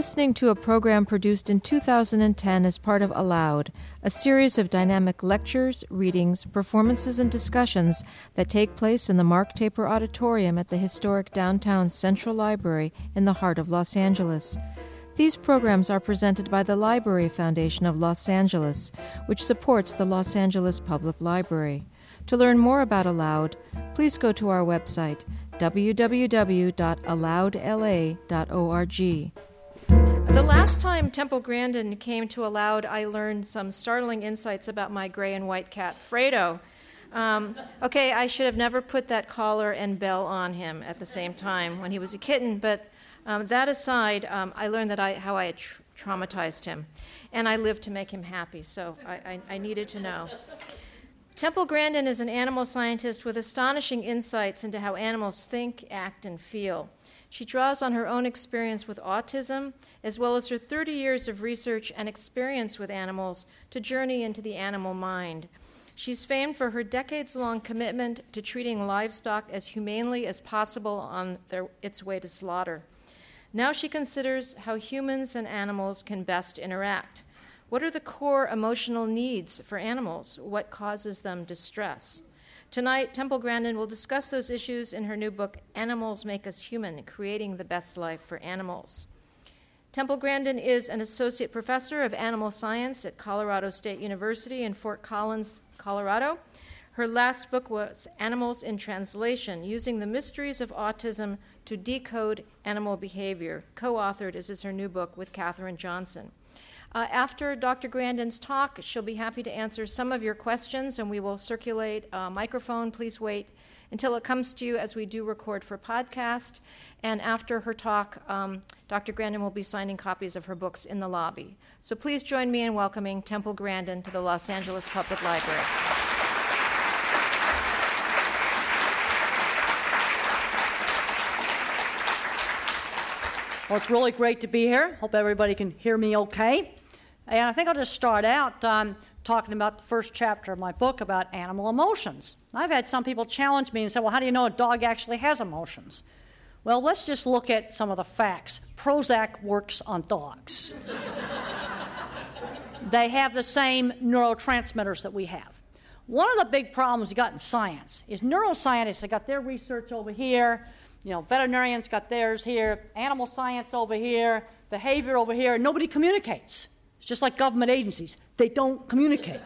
listening to a program produced in 2010 as part of Aloud, a series of dynamic lectures, readings, performances, and discussions that take place in the Mark Taper Auditorium at the historic downtown Central Library in the heart of Los Angeles. These programs are presented by the Library Foundation of Los Angeles, which supports the Los Angeles Public Library. To learn more about Aloud, please go to our website, www.aloudla.org. The last time Temple Grandin came to Aloud, I learned some startling insights about my gray and white cat, Fredo. I should have never put that collar and bell on him at the same time when he was a kitten, but that aside, I learned that how I had traumatized him, and I lived to make him happy, so I needed to know. Temple Grandin is an animal scientist with astonishing insights into how animals think, act, and feel. She draws on her own experience with autism, as well as her 30 years of research and experience with animals, to journey into the animal mind. She's famed for her decades-long commitment to treating livestock as humanely as possible on its way to slaughter. Now she considers how humans and animals can best interact. What are the core emotional needs for animals? What causes them distress? Tonight, Temple Grandin will discuss those issues in her new book, Animals Make Us Human, Creating the Best Life for Animals. Temple Grandin is an associate professor of animal science at Colorado State University in Fort Collins, Colorado. Her last book was Animals in Translation, Using the Mysteries of Autism to Decode Animal Behavior. Co-authored, as is her new book, with Katherine Johnson. After Dr. Grandin's talk, she'll be happy to answer some of your questions, and we will circulate a microphone. Please wait until it comes to you, as we do record for podcast. And after her talk, Dr. Grandin will be signing copies of her books in the lobby. So please join me in welcoming Temple Grandin to the Los Angeles Public Library. Well, it's really great to be here. Hope everybody can hear me okay. And I think I'll just start out talking about the first chapter of my book about animal emotions. I've had some people challenge me and say, well, how do you know a dog actually has emotions? Well, let's just look at some of the facts. Prozac works on dogs. They have the same neurotransmitters that we have. One of the big problems you got in science is neuroscientists have got their research over here, veterinarians got theirs here, animal science over here, behavior over here, and nobody communicates. It's just like government agencies. They don't communicate.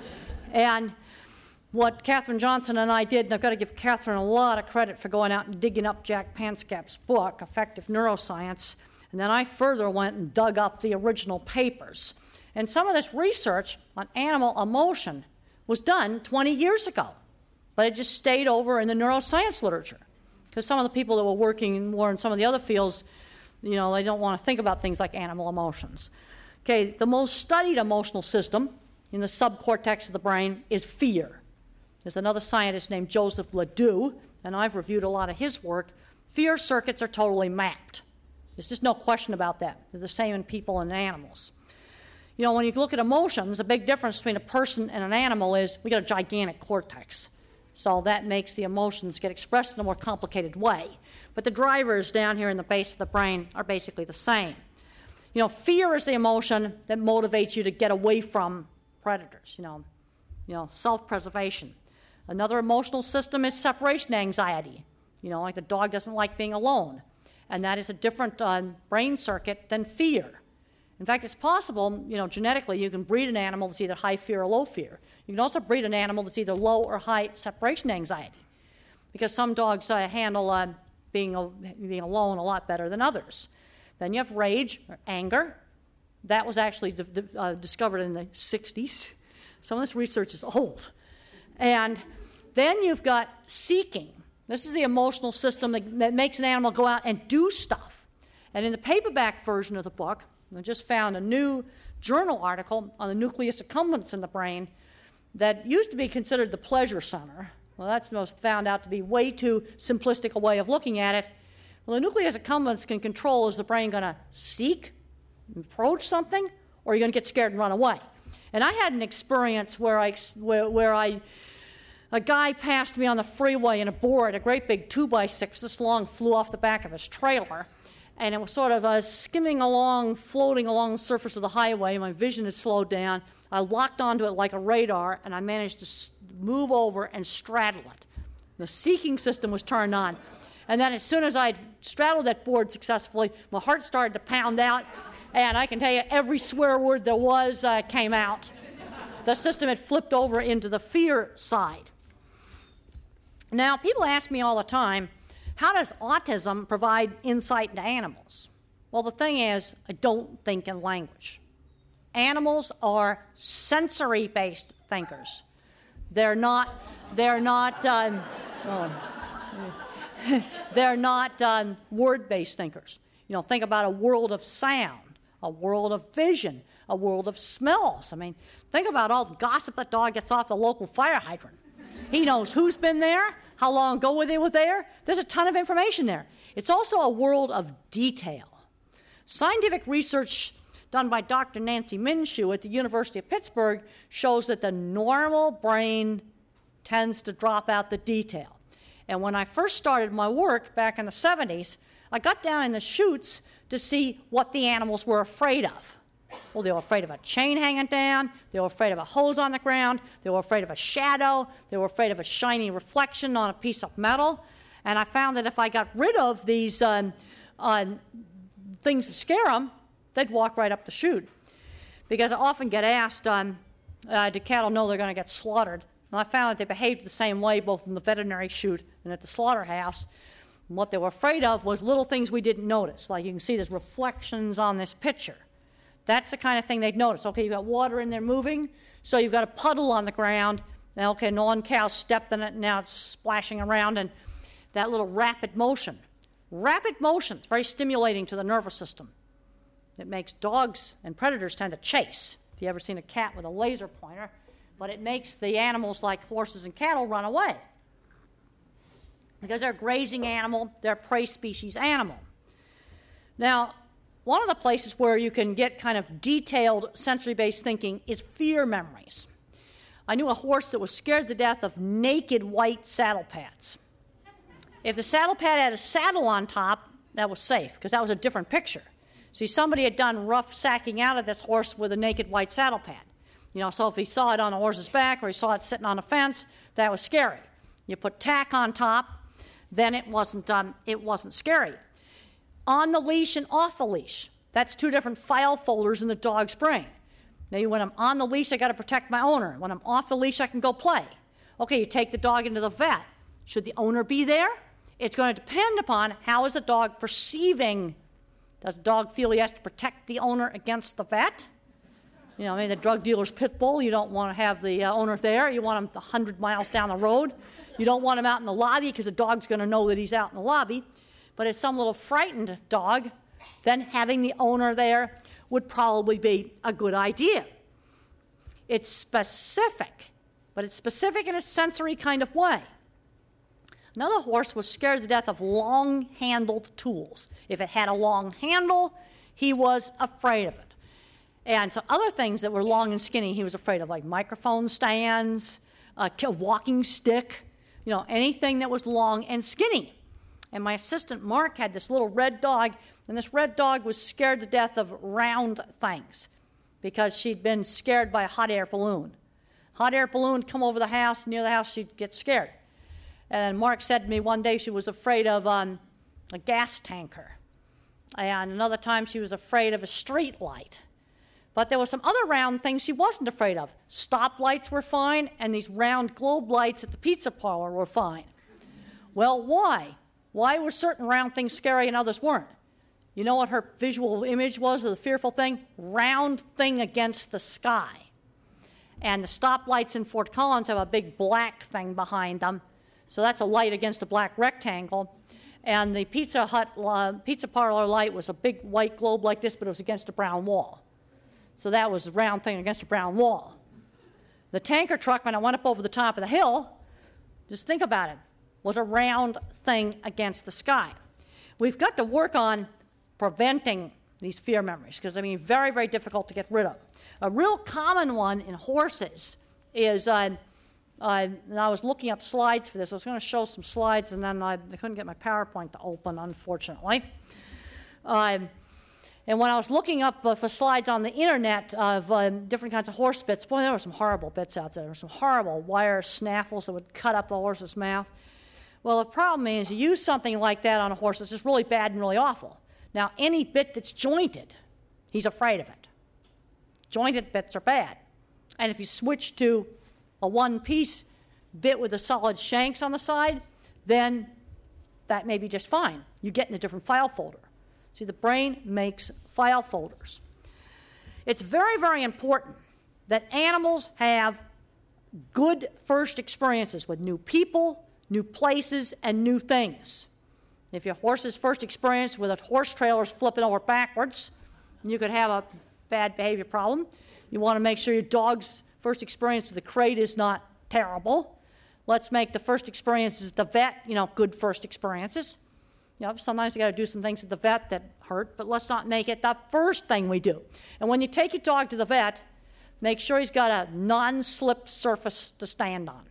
And what Katherine Johnson and I did, and I've got to give Katherine a lot of credit for going out and digging up Jack Panscap's book, Effective Neuroscience, and then I further went and dug up the original papers. And some of this research on animal emotion was done 20 years ago, but it just stayed over in the neuroscience literature. Because some of the people that were working more in some of the other fields, they don't want to think about things like animal emotions. Okay, the most studied emotional system in the subcortex of the brain is fear. There's another scientist named Joseph Ledoux, and I've reviewed a lot of his work. Fear circuits are totally mapped. There's just no question about that. They're the same in people and animals. When you look at emotions, a big difference between a person and an animal is we got a gigantic cortex. So that makes the emotions get expressed in a more complicated way. But the drivers down here in the base of the brain are basically the same. Fear is the emotion that motivates you to get away from predators, self-preservation. Another emotional system is separation anxiety. Like the dog doesn't like being alone. And that is a different brain circuit than fear. In fact, it's possible, genetically, you can breed an animal that's either high fear or low fear. You can also breed an animal that's either low or high separation anxiety, because some dogs handle being alone a lot better than others. Then you have rage or anger. That was actually discovered in the 60s. Some of this research is old. And then you've got seeking. This is the emotional system that makes an animal go out and do stuff. And in the paperback version of the book, I just found a new journal article on the nucleus accumbens in the brain that used to be considered the pleasure center. Well, that's found out to be way too simplistic a way of looking at it. Well, the nucleus accumbens can control, is the brain going to seek, approach something, or are you going to get scared and run away? And I had an experience where a guy passed me on the freeway in a board, a great big 2x6 this long, flew off the back of his trailer. and it was sort of skimming along, floating along the surface of the highway. My vision had slowed down. I locked onto it like a radar, and I managed to move over and straddle it. The seeking system was turned on. And then as soon as I straddled that board successfully, my heart started to pound out, and I can tell you every swear word there was came out. The system had flipped over into the fear side. Now, people ask me all the time, how does autism provide insight into animals? Well, the thing is, I don't think in language. Animals are sensory-based thinkers. They're not word-based thinkers. Think about a world of sound, a world of vision, a world of smells. I mean, think about all the gossip that dog gets off the local fire hydrant. He knows who's been there, how long ago they were there. There's a ton of information there. It's also a world of detail. Scientific research done by Dr. Nancy Minshew at the University of Pittsburgh shows that the normal brain tends to drop out the detail. And when I first started my work back in the 70s, I got down in the chutes to see what the animals were afraid of. Well, they were afraid of a chain hanging down. They were afraid of a hose on the ground. They were afraid of a shadow. They were afraid of a shiny reflection on a piece of metal. And I found that if I got rid of these things that scare them, they'd walk right up the chute. Because I often get asked, do cattle know they're going to get slaughtered? And I found that they behaved the same way both in the veterinary chute and at the slaughterhouse. And what they were afraid of was little things we didn't notice. Like you can see there's reflections on this picture. That's the kind of thing they'd notice. Okay, you've got water in there moving, so you've got a puddle on the ground. Now, okay, one cow stepped in it, and now it's splashing around, and that little rapid motion. Rapid motion is very stimulating to the nervous system. It makes dogs and predators tend to chase. If you've ever seen a cat with a laser pointer, but it makes the animals like horses and cattle run away. Because they're a grazing animal, they're a prey species animal. Now, one of the places where you can get kind of detailed sensory-based thinking is fear memories. I knew a horse that was scared to death of naked white saddle pads. If the saddle pad had a saddle on top, that was safe, because that was a different picture. See, somebody had done rough sacking out of this horse with a naked white saddle pad. So if he saw it on a horse's back or he saw it sitting on a fence, that was scary. You put tack on top, then it wasn't scary. On the leash and off the leash. That's two different file folders in the dog's brain. Now, when I'm on the leash, I got to protect my owner. When I'm off the leash, I can go play. Okay, you take the dog into the vet. Should the owner be there? It's going to depend upon how is the dog perceiving. Does the dog feel he has to protect the owner against the vet? Maybe the drug dealer's pit bull. You don't want to have the owner there. You want him 100 miles down the road. You don't want him out in the lobby because the dog's going to know that he's out in the lobby. But it's some little frightened dog, then having the owner there would probably be a good idea. It's specific, but it's specific in a sensory kind of way. Another horse was scared to death of long-handled tools. If it had a long handle, he was afraid of it. And so other things that were long and skinny he was afraid of, like microphone stands, a walking stick, anything that was long and skinny. And my assistant, Mark, had this little red dog, and this red dog was scared to death of round things because she'd been scared by a hot air balloon. Hot air balloon would come over the house, near the house, she'd get scared. And Mark said to me one day she was afraid of a gas tanker. And another time she was afraid of a street light. But there were some other round things she wasn't afraid of. Stoplights were fine, and these round globe lights at the pizza parlor were fine. Well, why? Why were certain round things scary and others weren't? You know what her visual image was of the fearful thing? Round thing against the sky. And the stoplights in Fort Collins have a big black thing behind them. So that's a light against a black rectangle. And the pizza parlor light was a big white globe like this, but it was against a brown wall. So that was a round thing against a brown wall. The tanker truck, when I went up over the top of the hill, just think about it, was a round thing against the sky. We've got to work on preventing these fear memories because, very, very difficult to get rid of. A real common one in horses is, I was looking up slides for this. I was going to show some slides, and then I couldn't get my PowerPoint to open, unfortunately. And when I was looking up for slides on the internet of different kinds of horse bits, boy, there were some horrible bits out there. There were some horrible wire snaffles that would cut up a horse's mouth. Well, the problem is you use something like that on a horse that's just really bad and really awful. Now, any bit that's jointed, he's afraid of it. Jointed bits are bad. And if you switch to a one-piece bit with the solid shanks on the side, then that may be just fine. You get in a different file folder. See, the brain makes file folders. It's very, very important that animals have good first experiences with new people, new places, and new things. If your horse's first experience with a horse trailer is flipping over backwards, you could have a bad behavior problem. You want to make sure your dog's first experience with the crate is not terrible. Let's make the first experiences at the vet, good first experiences. Sometimes you got to do some things at the vet that hurt, but let's not make it the first thing we do. And when you take your dog to the vet, make sure he's got a non-slip surface to stand on.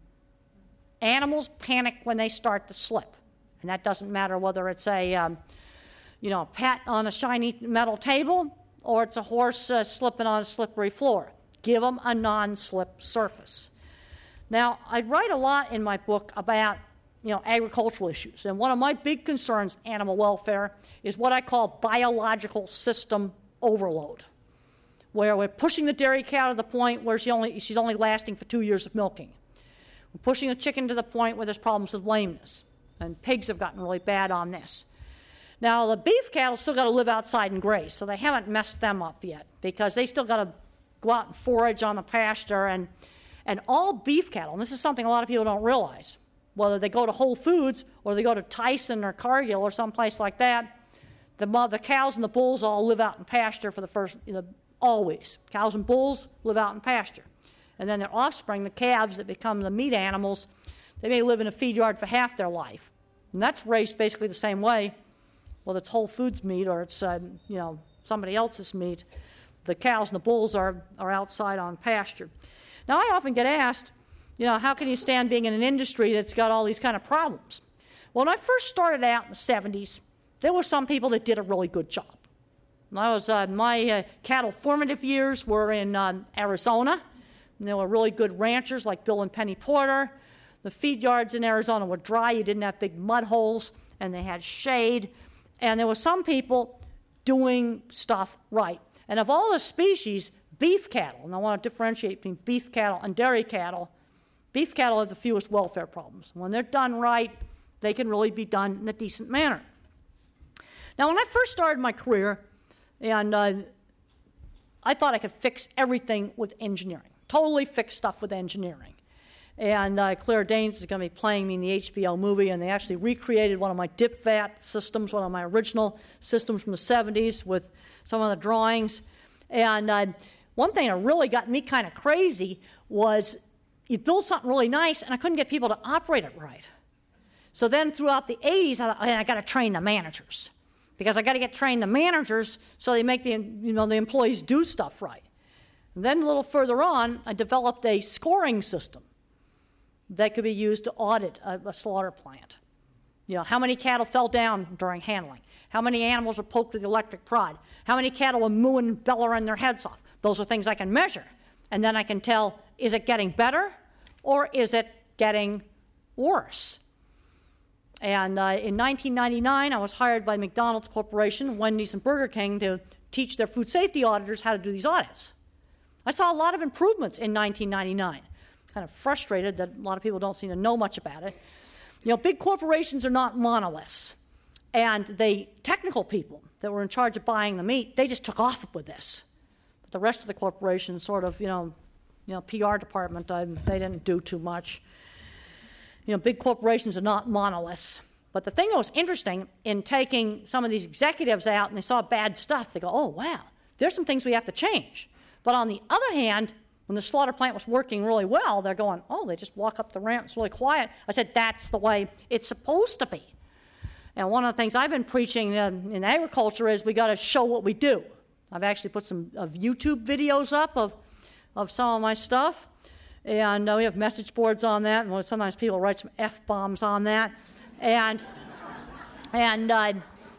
Animals panic when they start to slip, and that doesn't matter whether it's a pat on a shiny metal table or it's a horse slipping on a slippery floor. Give them a non-slip surface. Now, I write a lot in my book about agricultural issues. And one of my big concerns, animal welfare, is what I call biological system overload, where we're pushing the dairy cow to the point where she's only lasting for 2 years of milking. We're pushing the chicken to the point where there's problems with lameness. And pigs have gotten really bad on this. Now, the beef cattle still got to live outside and graze, so they haven't messed them up yet, because they still got to go out and forage on the pasture. And all beef cattle, and this is something a lot of people don't realize, whether they go to Whole Foods or they go to Tyson or Cargill or someplace like that, the cows and the bulls all live out in pasture for the first, always. Cows and bulls live out in pasture. And then their offspring, the calves that become the meat animals, they may live in a feed yard for half their life. And that's raised basically the same way, whether it's Whole Foods meat or it's, somebody else's meat. The cows and the bulls are outside on pasture. Now, I often get asked, how can you stand being in an industry that's got all these kind of problems? Well, when I first started out in the 70s, there were some people that did a really good job. My cattle formative years were in Arizona. And there were really good ranchers like Bill and Penny Porter. The feed yards in Arizona were dry. You didn't have big mud holes, and they had shade. And there were some people doing stuff right. And of all the species, beef cattle, and I want to differentiate between beef cattle and dairy cattle, beef cattle have the fewest welfare problems. When they're done right, they can really be done in a decent manner. Now, when I first started my career, and I thought I could fix everything with engineering, totally fix stuff with engineering. And Claire Danes is going to be playing me in the HBO movie, and they actually recreated one of my dip vat systems, one of my original systems from the 70s with some of the drawings. And one thing that really got me kind of crazy was you build something really nice, and I couldn't get people to operate it right. So then throughout the 80s, I got to train the managers, because I got to train the managers so they make the employees do stuff right. And then a little further on, I developed a scoring system that could be used to audit a slaughter plant. How many cattle fell down during handling? How many animals were poked with the electric prod? How many cattle were mooing and bellowing their heads off? Those are things I can measure. And then I can tell, is it getting better or is it getting worse? And in 1999, I was hired by McDonald's Corporation, Wendy's, and Burger King to teach their food safety auditors how to do these audits. I saw a lot of improvements in 1999. Kind of frustrated that a lot of people don't seem to know much about it. Big corporations are not monoliths. And the technical people that were in charge of buying the meat, they just took off with this. But the rest of the corporation sort of, PR department, they didn't do too much. Big corporations are not monoliths. But the thing that was interesting in taking some of these executives out and they saw bad stuff, they go, oh, wow, there's some things we have to change. But on the other hand, when the slaughter plant was working really well, they're going, oh, they just walk up the ramp, it's really quiet. I said, that's the way it's supposed to be. And one of the things I've been preaching in agriculture is we got to show what we do. I've actually put some YouTube videos up of some of my stuff. And we have message boards on that, and sometimes people write some F-bombs on that. And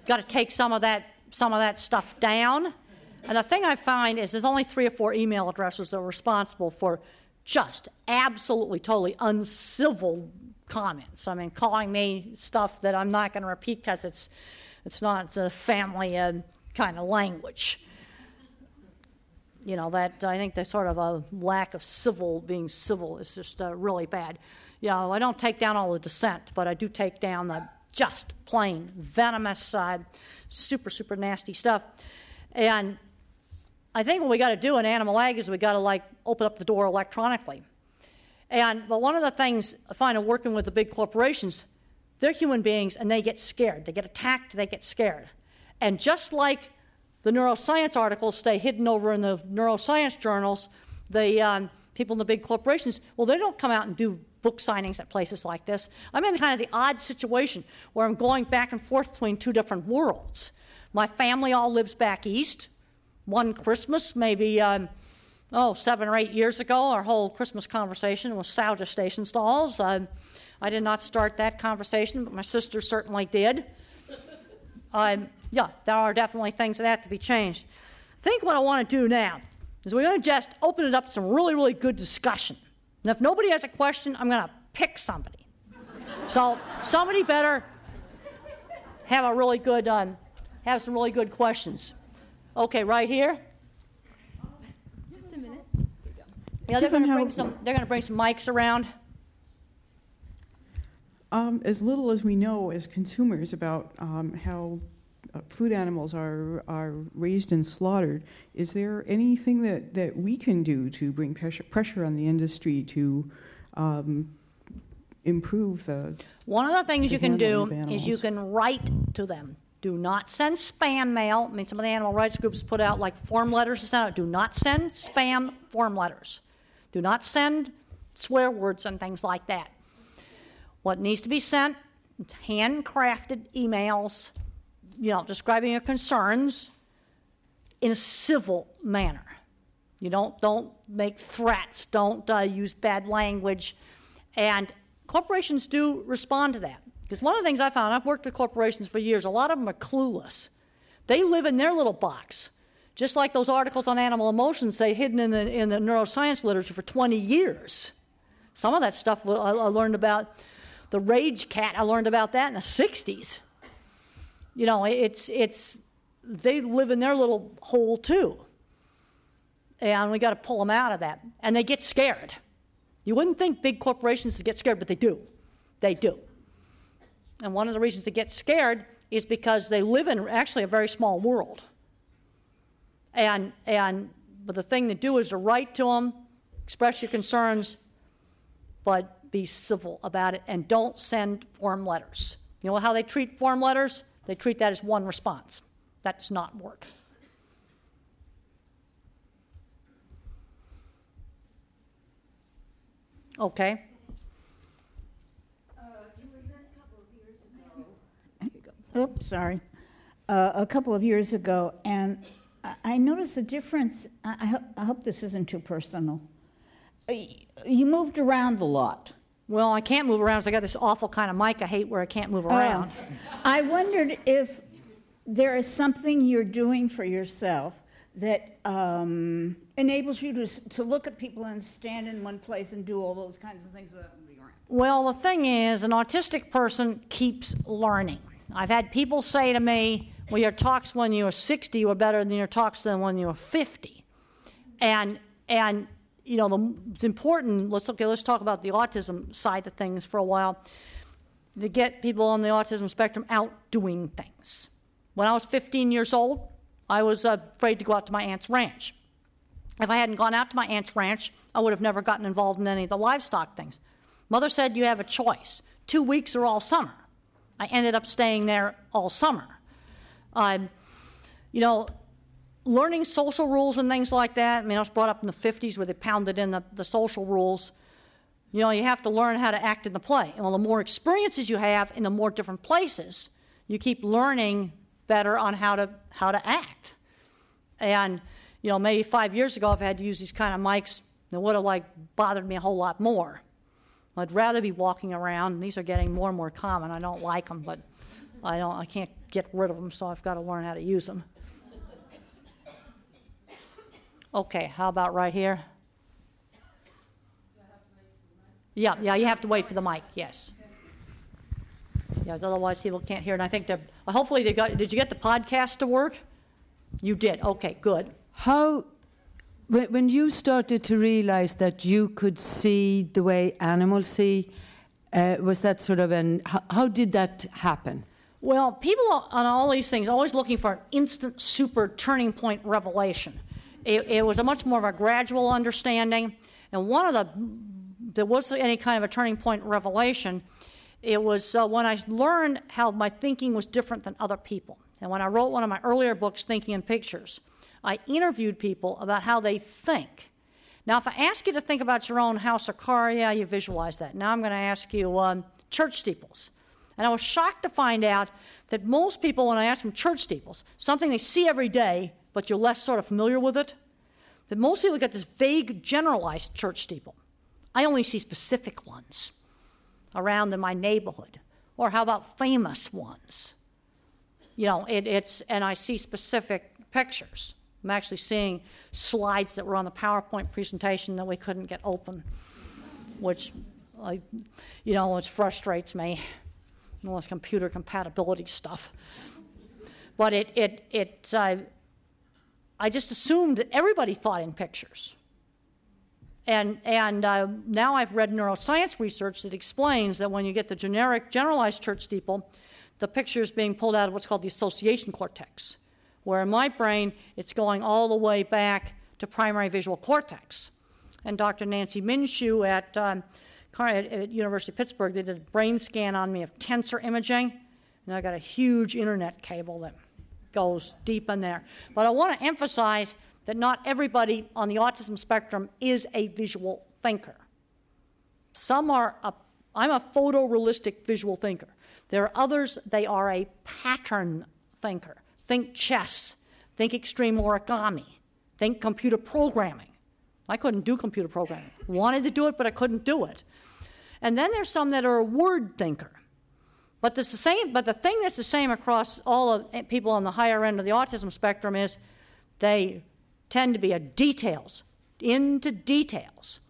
got to take some of that stuff down. And the thing I find is there's only 3 or 4 email addresses that are responsible for just absolutely, totally uncivil comments. I mean, calling me stuff that I'm not going to repeat because it's not a family kind of language. You know, that I think there's sort of a lack of being civil is just really bad. You know, I don't take down all the dissent, but I do take down the just plain venomous, super, super nasty stuff. And I think what we got to do in animal ag is we got to open up the door electronically. But one of the things I find in working with the big corporations, they're human beings and they get scared. They get attacked, they get scared. And just like the neuroscience articles stay hidden over in the neuroscience journals, the people in the big corporations, well, they don't come out and do book signings at places like this. I'm in kind of the odd situation where I'm going back and forth between 2 different worlds. My family all lives back east. One Christmas, maybe 7 or 8 years ago, our whole Christmas conversation was sow gestation stalls. I did not start that conversation, but my sister certainly did. Yeah, there are definitely things that have to be changed. I think what I want to do now is we're going to just open it up to some really, really good discussion. And if nobody has a question, I'm going to pick somebody. So somebody better have some really good questions. Okay, right here. Just a minute. Yeah, they're going to bring some mics around. As little as we know as consumers about how food animals are raised and slaughtered, is there anything that we can do to bring pressure on the industry to improve the One of the things you can do of is you can write to them. Do not send spam mail. I mean, some of the animal rights groups put out form letters to send out. Do not send spam form letters. Do not send swear words and things like that. What needs to be sent is handcrafted emails, describing your concerns in a civil manner. You don't make threats. Don't use bad language. And corporations do respond to that. Because one of the things I found, I've worked with corporations for years, a lot of them are clueless. They live in their little box. Just like those articles on animal emotions, they've hidden in the neuroscience literature for 20 years. Some of that stuff I learned about. The rage cat, I learned about that in the 60s. They live in their little hole too. And we got to pull them out of that. And they get scared. You wouldn't think big corporations would get scared, but they do. They do. And one of the reasons they get scared is because they live in actually a very small world. But the thing to do is to write to them, express your concerns, but be civil about it, and don't send form letters. You know how they treat form letters? They treat that as one response. That does not work. Okay. A couple of years ago, and I noticed a difference. I hope this isn't too personal. You moved around a lot. Well, I can't move around, so I got this awful kind of mic I hate where I can't move around. I wondered if there is something you're doing for yourself that enables you to look at people and stand in one place and do all those kinds of things without moving around. Well, the thing is, an autistic person keeps learning. I've had people say to me, well, your talks when you were 60 were better than your talks than when you were 50. And it's important, let's talk about the autism side of things for a while, to get people on the autism spectrum out doing things. When I was 15 years old, I was afraid to go out to my aunt's ranch. If I hadn't gone out to my aunt's ranch, I would have never gotten involved in any of the livestock things. Mother said you have a choice, 2 weeks or all summer. I ended up staying there all summer. Learning social rules and things like that. I mean, I was brought up in the 50s where they pounded in the social rules. You have to learn how to act in the play. And the more experiences you have in the more different places, you keep learning better on how to act. And, maybe 5 years ago, if I had to use these kind of mics, it would have bothered me a whole lot more. I'd rather be walking around. These are getting more and more common. I don't like them, but I can't get rid of them, so I've got to learn how to use them. Okay, how about right here? Yeah, you have to wait for the mic, yes. Yes, otherwise people can't hear. And I think hopefully did you get the podcast to work? You did, okay, good. When you started to realize that you could see the way animals see, was that sort of how did that happen? Well, people on all these things always looking for an instant super turning point revelation. It was a much more of a gradual understanding, and there was any kind of a turning point revelation. It was when I learned how my thinking was different than other people. And when I wrote one of my earlier books, Thinking in Pictures, I interviewed people about how they think. Now, if I ask you to think about your own house or car, yeah, you visualize that. Now I'm going to ask you church steeples. And I was shocked to find out that most people, when I ask them church steeples, something they see every day, but you're less sort of familiar with it, that most people get this vague, generalized church steeple. I only see specific ones around in my neighborhood. Or how about famous ones? You know, and I see specific pictures. I'm actually seeing slides that were on the PowerPoint presentation that we couldn't get open, which, which frustrates me. All this computer compatibility stuff. But I just assumed that everybody thought in pictures. And now I've read neuroscience research that explains that when you get the generalized church steeple, the picture is being pulled out of what's called the association cortex, where in my brain, it's going all the way back to primary visual cortex. And Dr. Nancy Minshew at University of Pittsburgh, they did a brain scan on me of tensor imaging, and I got a huge internet cable that goes deep in there. But I want to emphasize that not everybody on the autism spectrum is a visual thinker. I'm a photorealistic visual thinker. There are others, they are a pattern thinker. Think chess, think extreme origami, think computer programming. I couldn't do computer programming. Wanted to do it, but I couldn't do it. And then there's some that are a word thinker. But the thing that's the same across all of people on the higher end of the autism spectrum is they tend to be into details.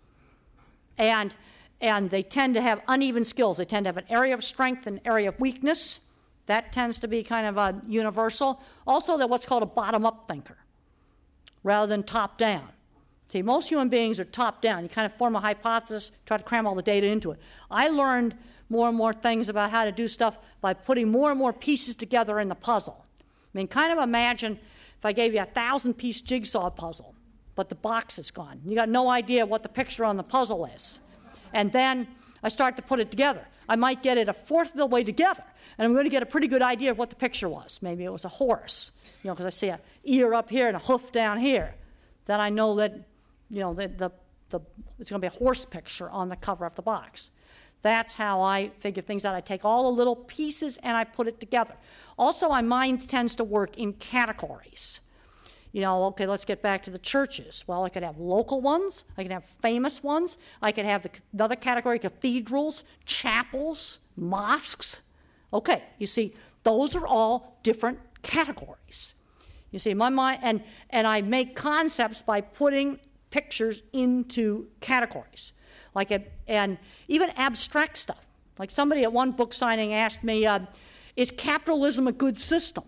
And they tend to have uneven skills. They tend to have an area of strength and an area of weakness. That tends to be kind of a universal. Also, they're what's called a bottom-up thinker rather than top-down. See, most human beings are top-down. You kind of form a hypothesis, try to cram all the data into it. I learned more and more things about how to do stuff by putting more and more pieces together in the puzzle. I mean, kind of imagine if I gave you a 1,000-piece jigsaw puzzle, but the box is gone. You got no idea what the picture on the puzzle is. And then I start to put it together. I might get it a fourth of the way together, and I'm going to get a pretty good idea of what the picture was. Maybe it was a horse, because I see an ear up here and a hoof down here. Then I know that, it's going to be a horse picture on the cover of the box. That's how I figure things out. I take all the little pieces and I put it together. Also, my mind tends to work in categories. Okay, let's get back to the churches. Well, I could have local ones. I can have famous ones. I could have another category, cathedrals, chapels, mosques. Okay, you see, those are all different categories. You see, my mind, and I make concepts by putting pictures into categories. And even abstract stuff. Like somebody at one book signing asked me, is capitalism a good system?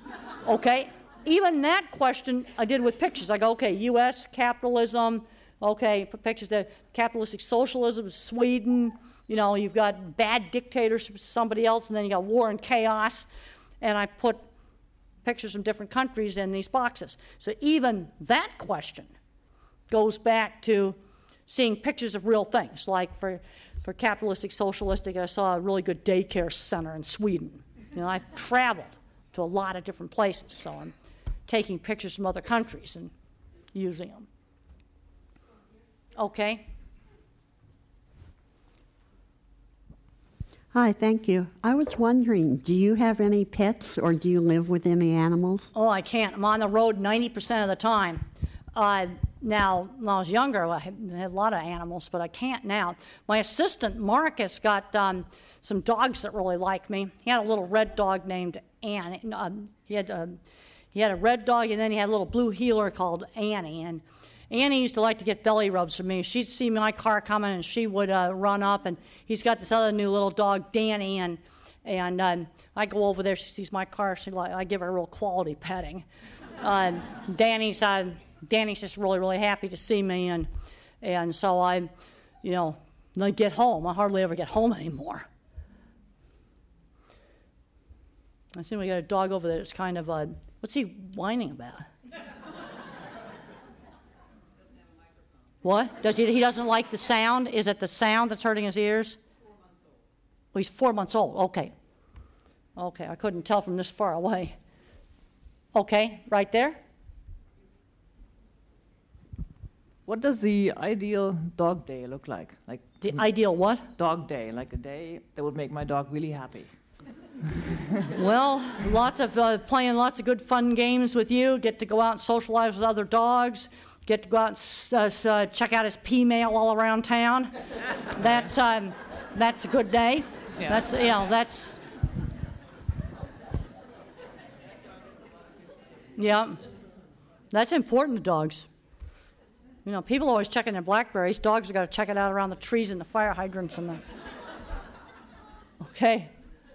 Okay, even that question I did with pictures. I go, okay, U.S. capitalism, okay, put pictures there. Capitalistic socialism, Sweden, you've got bad dictators, somebody else, and then you got war and chaos. And I put pictures from different countries in these boxes. So even that question goes back to seeing pictures of real things. Like for capitalistic, socialistic, I saw a really good daycare center in Sweden. I've traveled to a lot of different places, so I'm taking pictures from other countries and using them. Okay. Hi, thank you. I was wondering, do you have any pets or do you live with any animals? Oh, I can't. I'm on the road 90% of the time. Now, when I was younger, I had a lot of animals, but I can't now. My assistant, Marcus, got some dogs that really like me. He had a little red dog named Annie. He had a red dog, and then he had a little blue heeler called Annie. And Annie used to like to get belly rubs from me. She'd see my car coming, and she would run up. And he's got this other new little dog, Danny, and I go over there. She sees my car. I give her a real quality petting. Danny's just really, really happy to see me, and so I get home. I hardly ever get home anymore. I see we got a dog over there that's kind of, what's he whining about? What? He doesn't like the sound? Is it the sound that's hurting his ears? 4 months old. Oh, he's 4 months old. Okay, I couldn't tell from this far away. Okay, right there. What does the ideal dog day look like? Like the ideal what? Dog day, like a day that would make my dog really happy. Well, lots of playing lots of good fun games with you. Get to go out and socialize with other dogs. Get to go out and check out his pea mail all around town. That's a good day. Yeah. That's important to dogs. People are always checking their blackberries. Dogs have got to check it out around the trees and the fire hydrants and the. Okay.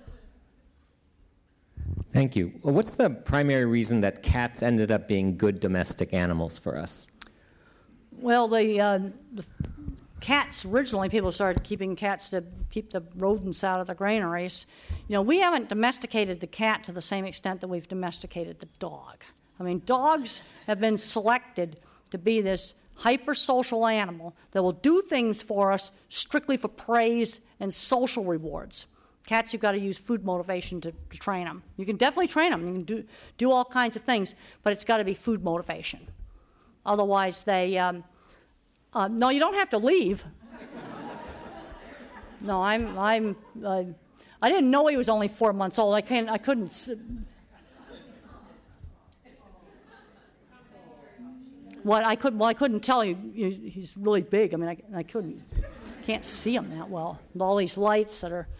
Thank you. Well, what's the primary reason that cats ended up being good domestic animals for us? Well, the cats, originally people started keeping cats to keep the rodents out of the granaries. We haven't domesticated the cat to the same extent that we've domesticated the dog. I mean, dogs have been selected to be this hyper-social animal that will do things for us strictly for praise and social rewards. Cats, you've got to use food motivation to train them. You can definitely train them. You can do all kinds of things, but it's got to be food motivation. Otherwise, they... no, you don't have to leave. No, I didn't know he was only 4 months old. I couldn't... I couldn't tell you. He's really big. I mean, I can't see him that well. With all these lights that are.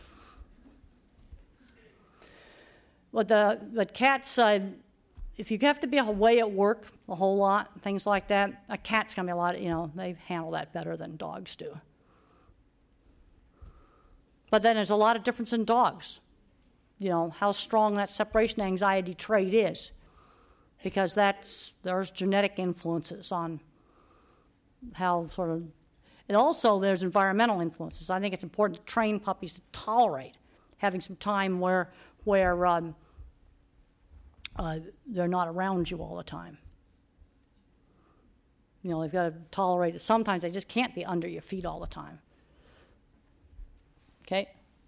But cats, if you have to be away at work a whole lot, things like that, a cat's gonna be a lot. They handle that better than dogs do. But then there's a lot of difference in dogs. How strong that separation anxiety trait is. Because there's genetic influences on how and also there's environmental influences. I think it's important to train puppies to tolerate having some time where they're not around you all the time. They've got to tolerate it. Sometimes they just can't be under your feet all the time. Okay?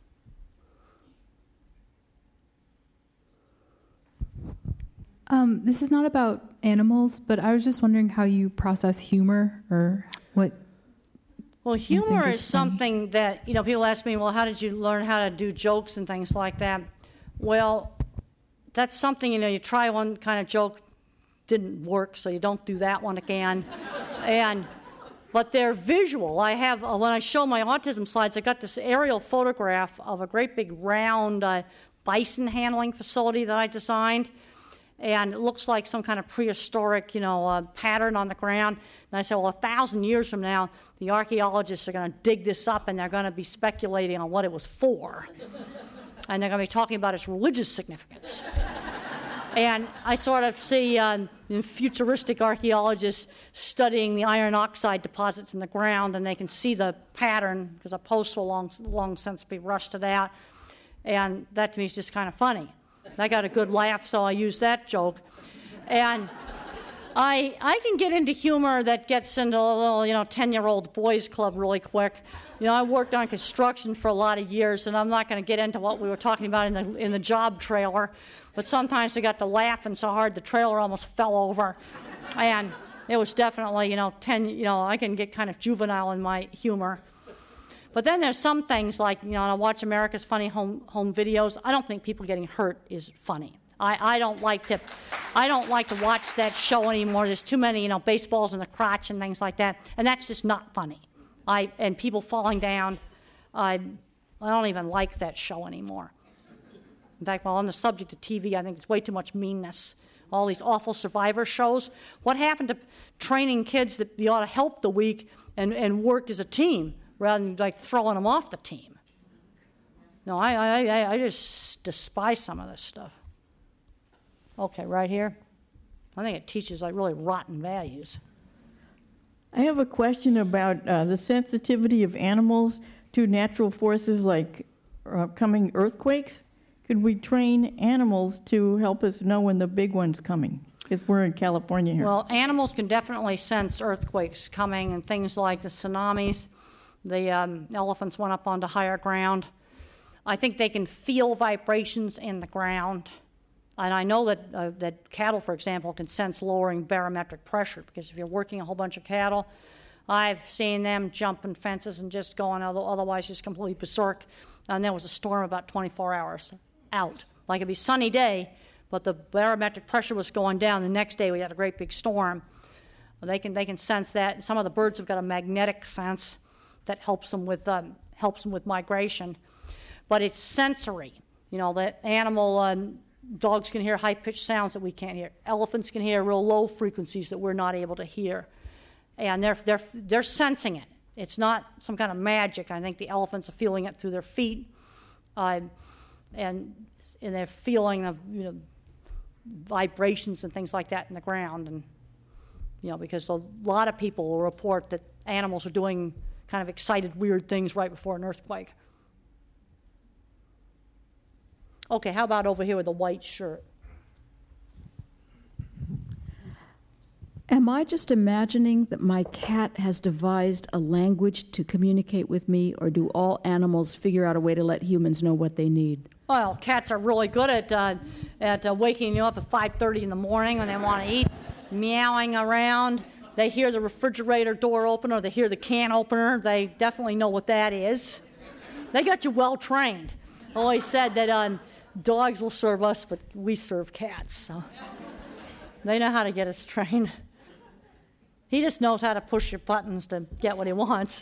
This is not about animals, but I was just wondering how you process humor or what. Well, humor is something that, people ask me, well, how did you learn how to do jokes and things like that? Well, that's something, you try one kind of joke, didn't work, so you don't do that one again. But they're visual. I have, when I show my autism slides, I got this aerial photograph of a great big round bison handling facility that I designed. And it looks like some kind of prehistoric, pattern on the ground. And I said, well, 1,000 years from now, the archaeologists are going to dig this up, and they're going to be speculating on what it was for. And they're going to be talking about its religious significance. And I sort of see futuristic archaeologists studying the iron oxide deposits in the ground, and they can see the pattern, because the posts will long since be rusted out. And that, to me, is just kind of funny. I got a good laugh, so I used that joke. And I can get into humor that gets into a little, 10-year-old boys club really quick. I worked on construction for a lot of years, and I'm not going to get into what we were talking about in the job trailer. But sometimes we got to laughing so hard the trailer almost fell over. And it was definitely, I can get kind of juvenile in my humor. But then there's some things like, I watch America's Funny Home Videos. I don't think people getting hurt is funny. I don't like to watch that show anymore. There's too many, baseballs in the crotch and things like that, and that's just not funny. And people falling down. I don't even like that show anymore. In fact, while on the subject of TV, I think it's way too much meanness. All these awful survivor shows. What happened to training kids that you ought to help the weak and work as a team rather than like throwing them off the team? No, I just despise some of this stuff. Okay, right here. I think it teaches like really rotten values. I have a question about the sensitivity of animals to natural forces like coming earthquakes. Could we train animals to help us know when the big one's coming? Because we're in California here. Well, animals can definitely sense earthquakes coming and things like the tsunamis. The elephants went up onto higher ground. I think they can feel vibrations in the ground. And I know that cattle, for example, can sense lowering barometric pressure, because if you're working a whole bunch of cattle, I've seen them jumping fences and just going otherwise just completely berserk. And there was a storm about 24 hours out. Like it'd be a sunny day, but the barometric pressure was going down. The next day we had a great big storm. They can sense that. Some of the birds have got a magnetic sense that helps them with migration. But it's sensory. You know, that animal, dogs can hear high-pitched sounds that we can't hear. Elephants can hear real low frequencies that we're not able to hear. And they're sensing it. It's not some kind of magic. I think the elephants are feeling it through their feet, and they're feeling of vibrations and things like that in the ground. And because a lot of people will report that animals are doing kind of excited, weird things right before an earthquake. Okay, how about over here with the white shirt? Am I just imagining that my cat has devised a language to communicate with me, or do all animals figure out a way to let humans know what they need? Well, cats are really good at waking you up at 5:30 in the morning when they want to eat, meowing around. They hear the refrigerator door open or they hear the can opener. They definitely know what that is. They got you well trained. I always said that dogs will serve us, but we serve cats. So they know how to get us trained. He just knows how to push your buttons to get what he wants.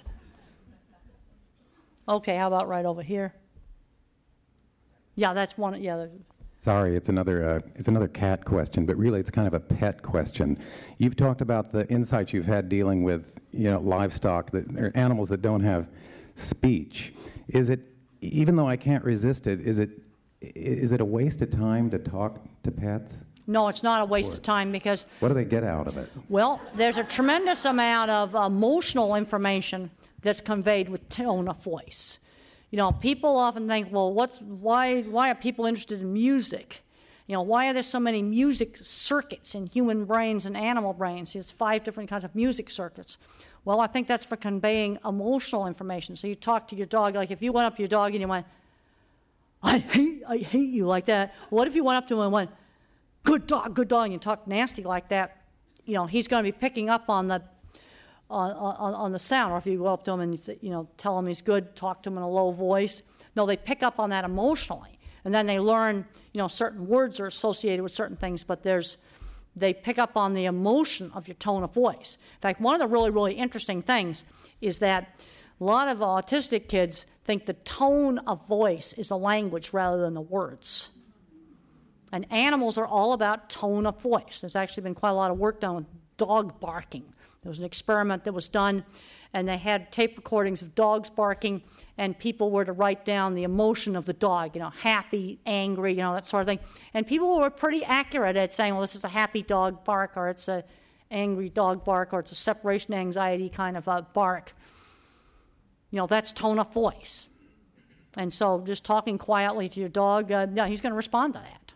Okay, how about right over here? Yeah, that's one. Yeah. Sorry, it's another cat question, but really it's kind of a pet question. You've talked about the insights you've had dealing with livestock, or animals that don't have speech. Is it, even though I can't resist it, is it a waste of time to talk to pets? No, it's not a waste of time, because... What do they get out of it? Well, there's a tremendous amount of emotional information that's conveyed with tone of voice. People often think, well, why are people interested in music? Why are there so many music circuits in human brains and animal brains? There's 5 different kinds of music circuits. Well, I think that's for conveying emotional information. So you talk to your dog, like if you went up to your dog and you went, I hate you, like that. What if you went up to him and went, good dog, and you talk nasty like that? He's going to be picking up on the sound. Or if you go up to him and tell him he's good, talk to him in a low voice. No, they pick up on that emotionally, and then they learn certain words are associated with certain things, but they pick up on the emotion of your tone of voice. In fact, one of the really, really interesting things is that a lot of autistic kids think the tone of voice is a language rather than the words. And animals are all about tone of voice. There's actually been quite a lot of work done with dog barking. There was an experiment that was done, and they had tape recordings of dogs barking, and people were to write down the emotion of the dog, happy, angry, that sort of thing. And people were pretty accurate at saying, well, this is a happy dog bark, or it's an angry dog bark, or it's a separation anxiety kind of a bark. That's tone of voice. And so just talking quietly to your dog, he's going to respond to that.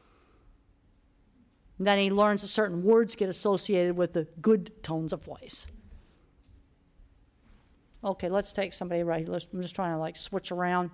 And then he learns that certain words get associated with the good tones of voice. Okay, let's take somebody right here. I'm just trying to switch around.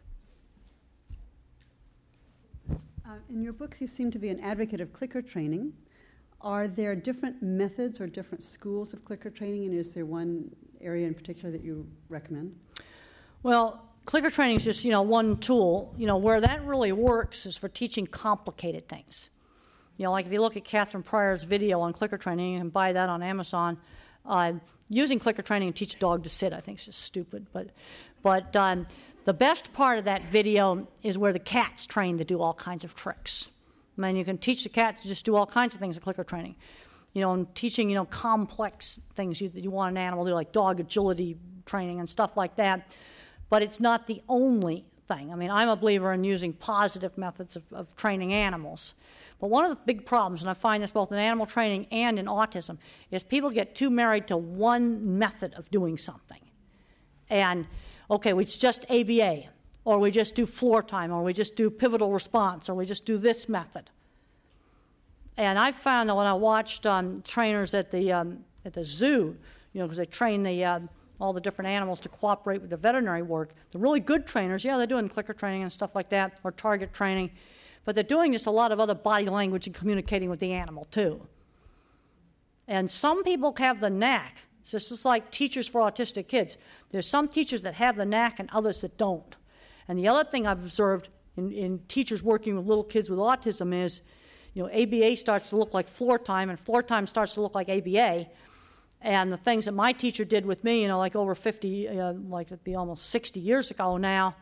In your books, you seem to be an advocate of clicker training. Are there different methods or different schools of clicker training, and is there one area in particular that you recommend? Well, clicker training is just one tool. Where that really works is for teaching complicated things. Like if you look at Catherine Pryor's video on clicker training, you can buy that on Amazon. Using clicker training to teach a dog to sit, I think, is just stupid. But The best part of that video is where the cat's trained to do all kinds of tricks. I mean, you can teach the cat to just do all kinds of things in clicker training. And teaching, complex things you want an animal to do, like dog agility training and stuff like that. But it's not the only thing. I mean, I'm a believer in using positive methods of training animals. But one of the big problems, and I find this both in animal training and in autism, is people get too married to one method of doing something. And, okay, it's just ABA, or we just do floor time, or we just do pivotal response, or we just do this method. And I found that when I watched trainers at the zoo, because they train all the different animals to cooperate with the veterinary work, the really good trainers, they're doing clicker training and stuff like that, or target training, but they're doing just a lot of other body language and communicating with the animal too. And some people have the knack. It's just like teachers for autistic kids. There's some teachers that have the knack and others that don't. And the other thing I've observed in teachers working with little kids with autism is, ABA starts to look like floor time, and floor time starts to look like ABA. And the things that my teacher did with me, like over 50, like it'd be almost 60 years ago now,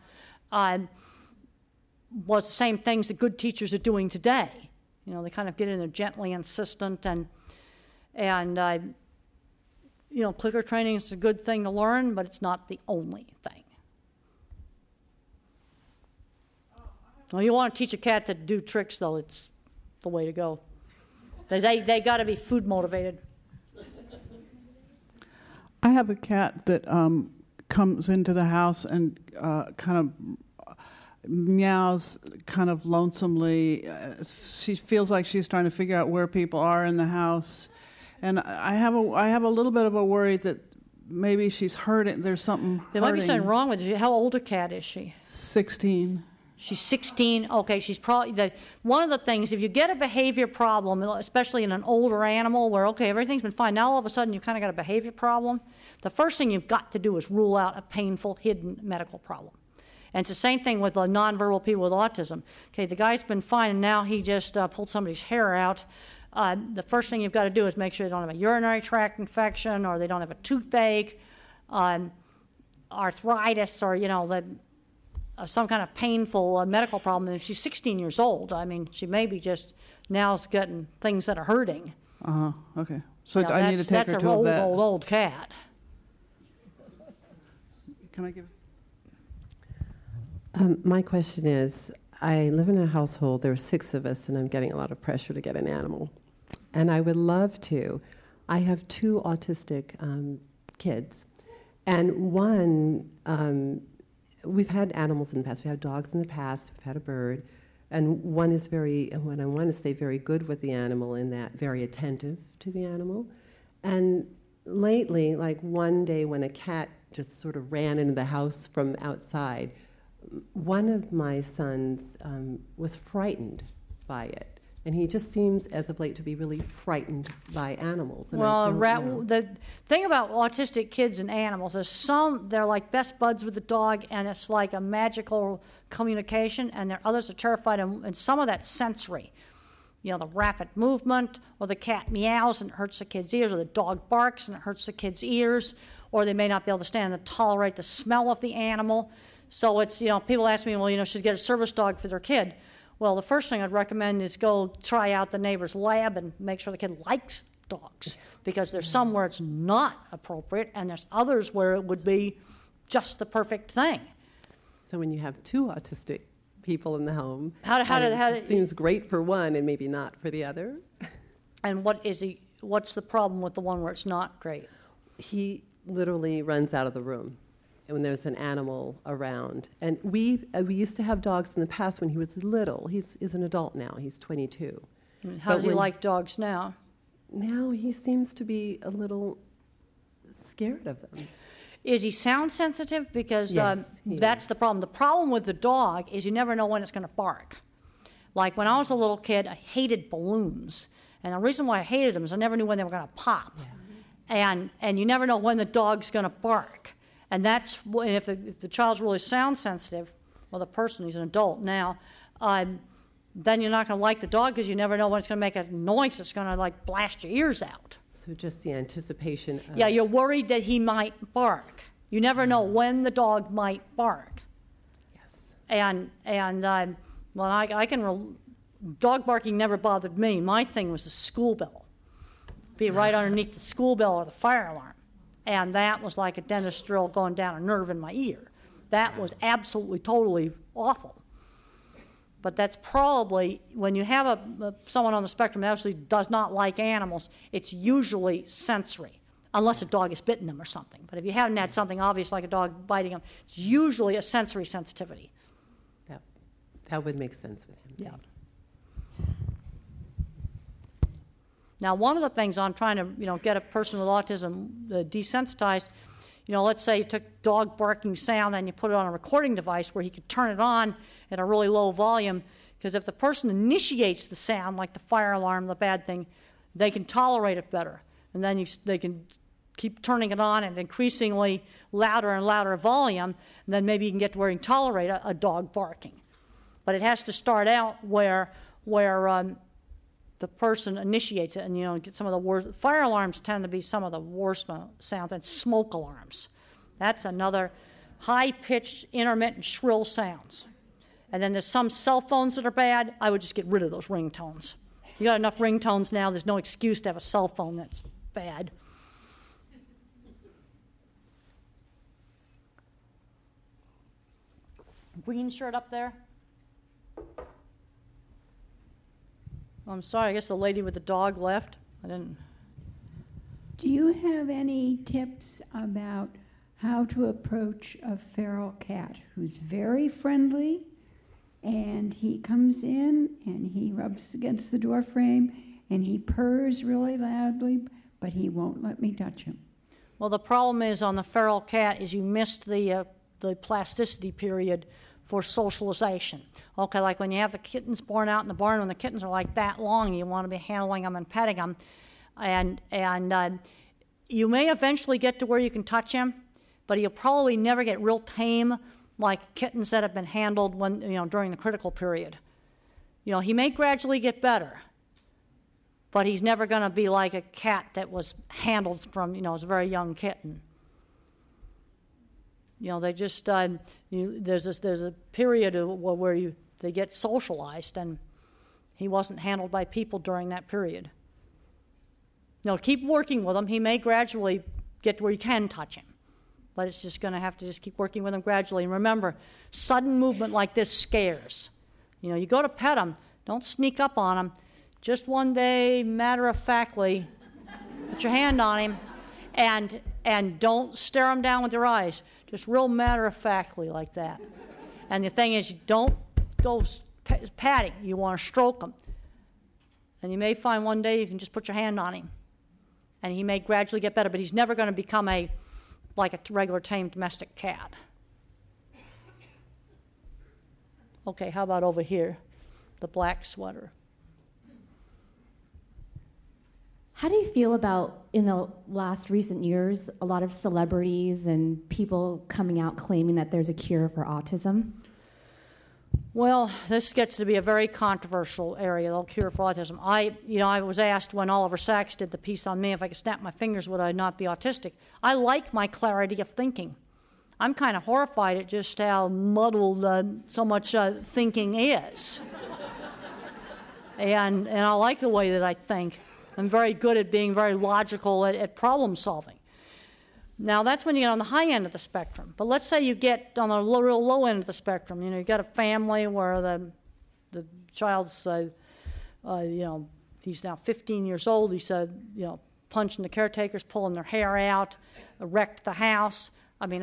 was the same things that good teachers are doing today. They kind of get in there gently insistent, and clicker training is a good thing to learn, but it's not the only thing. Well, you want to teach a cat to do tricks, though, it's the way to go. They got to be food motivated. I have a cat that comes into the house and kind of meows kind of lonesomely. She feels like she's trying to figure out where people are in the house. And I have a little bit of a worry that maybe she's hurting. There's something There might be something wrong with her. How old a cat is she? 16. She's 16. Okay, she's probably one of the things. If you get a behavior problem, especially in an older animal, where everything's been fine, now all of a sudden you kind of got a behavior problem. The first thing you've got to do is rule out a painful, hidden medical problem. And it's the same thing with the nonverbal people with autism. Okay, the guy's been fine, and now he just pulled somebody's hair out. The first thing you've got to do is make sure they don't have a urinary tract infection, or they don't have a toothache, arthritis, or some kind of painful medical problem. And she's 16 years old. I mean, she may be just now getting things that are hurting. Okay. So I need to take her to a vet. That's an old cat. Can I give? My question is, I live in a household, there are 6 of us, and I'm getting a lot of pressure to get an animal. And I would love to. I have 2 autistic kids. And one, we've had animals in the past. We had dogs in the past, we've had a bird. And one is very good with the animal in that, very attentive to the animal. And lately, like one day when a cat just sort of ran into the house from outside, one of my sons was frightened by it. And he just seems, as of late, to be really frightened by animals. And the thing about autistic kids and animals is they're like best buds with the dog, and it's like a magical communication, and others are terrified, and some of that's sensory. The rapid movement, or the cat meows and it hurts the kid's ears, or the dog barks and it hurts the kid's ears, or they may not be able to stand and tolerate the smell of the animal. So it's, people ask me, should get a service dog for their kid. Well, the first thing I'd recommend is go try out the neighbor's lab and make sure the kid likes dogs, because there's some where it's not appropriate, and there's others where it would be just the perfect thing. So when you have 2 autistic people in the home, it seems great for one and maybe not for the other. And what's the problem with the one where it's not great? He literally runs out of the room when there's an animal around. And we used to have dogs in the past when he was little. He's an adult now. He's 22. How does he like dogs now? Now he seems to be a little scared of them. Is he sound sensitive? Because yes, that's the problem. The problem with the dog is you never know when it's going to bark. Like when I was a little kid, I hated balloons. And the reason why I hated them is I never knew when they were going to pop. Yeah. And you never know when the dog's going to bark. And that's if the child's really sound sensitive, or the person, he's an adult now, then you're not going to like the dog, because you never know when it's going to make a noise that's going to blast your ears out. So just the anticipation of... Yeah, you're worried that he might bark. You never know when the dog might bark. Dog barking never bothered me. My thing was the school bell. Be right underneath the school bell or the fire alarm. And that was like a dentist drill going down a nerve in my ear. That was absolutely, totally awful. But that's probably, when you have someone on the spectrum that actually does not like animals, it's usually sensory, unless a dog has bitten them or something. But if you haven't had something obvious like a dog biting them, it's usually a sensory sensitivity. That would make sense with him. Yeah. Now, one of the things I'm trying to, get a person with autism desensitized, let's say you took dog barking sound and you put it on a recording device where he could turn it on at a really low volume, because if the person initiates the sound, like the fire alarm, the bad thing, they can tolerate it better. And then they can keep turning it on at increasingly louder and louder volume, and then maybe you can get to where you can tolerate a dog barking. But it has to start out where the person initiates it, and get some of the worst. Fire alarms tend to be some of the worst sounds, and smoke alarms. That's another high-pitched, intermittent, shrill sounds. And then there's some cell phones that are bad. I would just get rid of those ringtones. You got enough ringtones now. There's no excuse to have a cell phone that's bad. Green shirt up there. I'm sorry, I guess the lady with the dog left. I didn't. Do you have any tips about how to approach a feral cat who's very friendly, and he comes in and he rubs against the door frame and he purrs really loudly, but he won't let me touch him? Well, the problem is on the feral cat is you missed the plasticity period for socialization. Okay, like when you have the kittens born out in the barn, when the kittens are like that long, you want to be handling them and petting them, and you may eventually get to where you can touch him, but you'll probably never get real tame like kittens that have been handled during the critical period. He may gradually get better, but he's never going to be like a cat that was handled from as a very young kitten. They just there's a period where they get socialized, and he wasn't handled by people during that period. Keep working with him. He may gradually get to where you can touch him, but it's just going to have to just keep working with him gradually. And remember, sudden movement like this scares. You go to pet him, don't sneak up on him. Just one day, matter-of-factly, put your hand on him, and don't stare him down with your eyes. Just real matter-of-factly like that. And the thing is, you don't go patting. You want to stroke him. And you may find one day you can just put your hand on him, and he may gradually get better, but he's never going to become like a regular tame domestic cat. Okay, how about over here? The black sweater. How do you feel about, in the last recent years, a lot of celebrities and people coming out claiming that there's a cure for autism? Well, this gets to be a very controversial area, the cure for autism. I was asked when Oliver Sacks did the piece on me if I could snap my fingers, would I not be autistic? I like my clarity of thinking. I'm kind of horrified at just how muddled so much thinking is. and I like the way that I think. I'm very good at being very logical at problem solving. Now, that's when you get on the high end of the spectrum. But let's say you get on the real low end of the spectrum. You've got a family where the child's, he's now 15 years old. He's, punching the caretakers, pulling their hair out, wrecked the house. I mean,